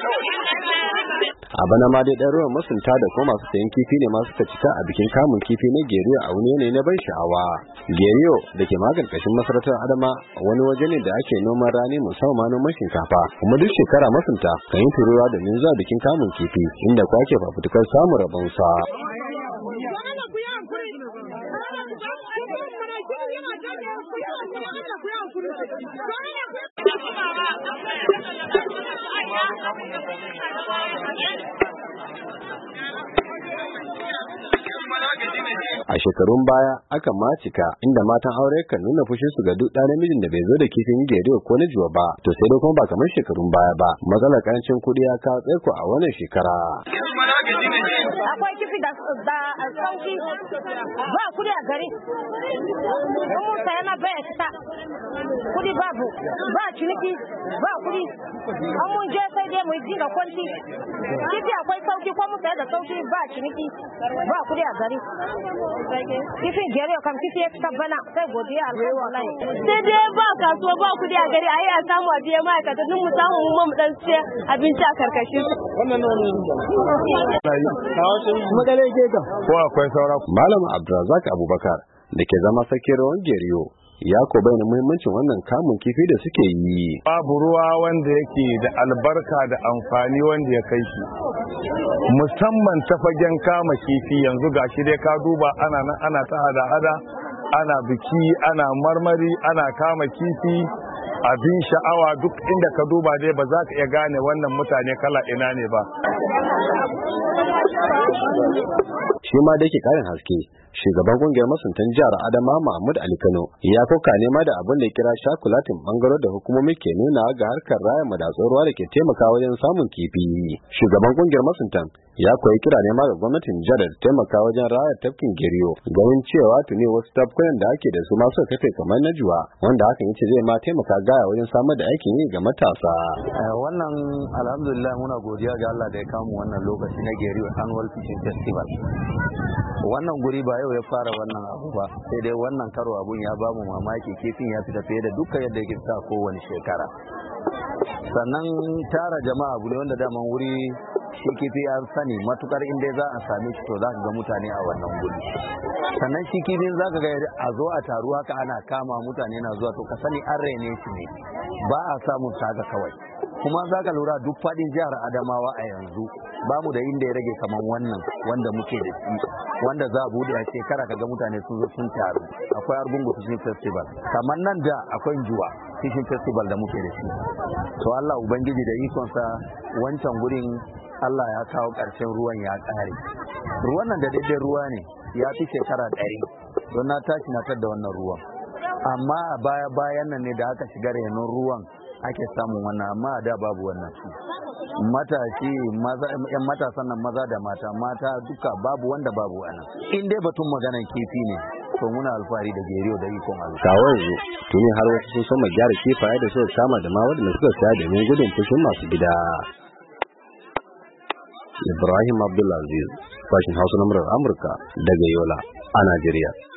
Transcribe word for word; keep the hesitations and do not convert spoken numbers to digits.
A bana ma dai ɗan ruwan masunta da kuma masu sayan kifi ne masu suka cika a bikin kamun kifi na Geriyo a wani yanayi na ban sha'awa. Geriyo da ke magarkashin masarautar Adama wani waje ne da ake noman rani musamman noman shinkafa, kuma duk shekara masunta kan yi turuwa domin zuwa bikin kamun kifi inda kwake fafutukar samun rabon sa. A shekarun baya akan ma cika inda matan aure kan nuna fushin su ga duk ɗan namijin da bai zo da kifin Geriyo ko na Juwa ba, to sai dai kuma ba kamar shekarun baya ba, matsalar karancin kuɗi ya kawo tsaiko a wannan shekara. Akwai kifi da sauki ba kuɗi a gari, mun saya na baya fita kuɗi babu, ba ciniki ba kuɗi, an mun je sai dai mu yi da kwanci. Kifi akwai sauki ko mun saya da sauki ba ciniki ba kuɗi a gari. Kifin Geriyo kam kifi ya fita bana sai godiya alhamdulillah. Sai dai ba kasuwa ba kuɗi a gari, ayi a samu a biya ma'aikata duk mu samu mu mu dan siya abinci a karkashin. Wannan magana yake ka ko akwai saura. Malam Abdulrazak Abubakar da ke zama sarkin rawan Geriyo ya ko bayyana muhimmancin wannan kamun kifi da suke yi. Babu ruwa wanda yake da albarka da amfani wanda ya kai shi, musamman ta fagen kama kifi. Yanzu gashi dai ka duba ana nan ana ta hada-hada, ana biki, ana marmari, ana kama kifi, abin sha'awa. Duk inda ka duba dai ba za ka iya gane wannan mutane kala ina ne ba. Shi ma da yake karin haske, shugaban kungiyar masuntan jihar Adama Mahmud Ali Kano ya koka nema da abin da ya kira shakulatin bangaro da hukumomi ke nuna ga harkar raya madatsun ruwa da ke taimaka wajen samun kifi. Shugaban kungiyar masuntan ya koyi kira nema ga gwamnatin jihar da taimaka wajen raya tafkin Geriyo, ganin cewa tuni wasu tafkunan da ake da su masu kafe kamar na Juwa, wanda hakan yace zai ma taimaka gaya wajen samar da aikin yi ga matasa. Wannan alhamdulillah muna godiya ga Allah da ya kamu wannan lokaci na Geriyo Annual Fishing Festival. Wannan guri ba yau ya fara wannan abu ba, sai dai wannan karo abun ya bamu mamaki, kifin ya fita fiye da dukkan yadda yake sa kowane shekara. Sannan tara jama'a abu ne wanda daman wuri shi kifi an sani matukar inda za a same shi to za ka ga mutane a wannan guri. Sannan shi kifin za ka ga a zo a taru haka ana kama mutane na zuwa, to ka sani an raine shi ne, ba a samun saga kawai. Kuma za ka lura duk faɗin jihar Adamawa a yanzu ba mu da inda ya rage kaman wannan wanda muke da shi, wanda za a bude a shekara kaga mutane sun zo sun taru. Akwai Argungu Fishing Festival, kamar nan da akwai Juwa Fishing Festival da muke da shi. To Allah Ubangiji da ikonsa wancan gurin Allah ya kawo ƙarshen ruwan ya ƙare. Ruwan nan da daidai ruwa ne ya fi shekara ɗari, don na tashi na tadda wannan ruwan. Amma a baya bayan nan ne da aka shiga renon ruwan ake samun wannan, amma da babu wannan shi. Matashi yan matasan nan maza da mata mata duka babu wanda babu wannan. In dai batun maganan kifi ne to muna alfahari da Geriyo da ikon Allah. Kawo yanzu tuni har wasu sun sama gyara kifaye da suka kama da ma wadanda suka saya domin gudun fushin masu gida. Ibrahim Abdulaziz, sashin Hausa na murar Amurka daga Yola a Najeriya.